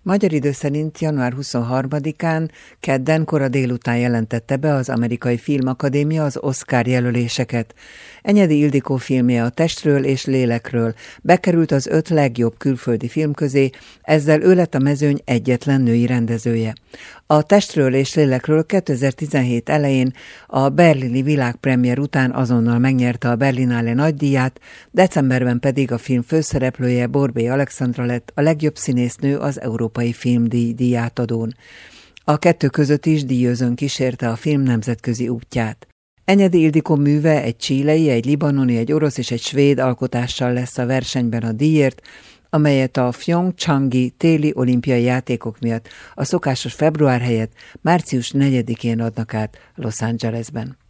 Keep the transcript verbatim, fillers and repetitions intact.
Magyar idő szerint január huszonharmadikán, kedden kora délután jelentette be az Amerikai Filmakadémia az Oscar jelöléseket. Enyedi Ildikó filmje A testről és lélekről bekerült az öt legjobb külföldi film közé, ezzel ő lett a mezőny egyetlen női rendezője. A testről és lélekről kétezer-tizenhét elején a berlini világpremiér után azonnal megnyerte a Berlinale nagydíját, decemberben pedig a film főszereplője, Borbély Alexandra lett a legjobb színésznő az Európai Filmdíj díjátadón. A kettő között is díjözön kísérte a film nemzetközi útját. Enyedi Ildikó műve egy chilei, egy libanoni, egy orosz és egy svéd alkotással lesz a versenyben a díjért, amelyet a Pyeongchangi téli olimpiai játékok miatt a szokásos február helyett március negyedikén adnak át Los Angelesben.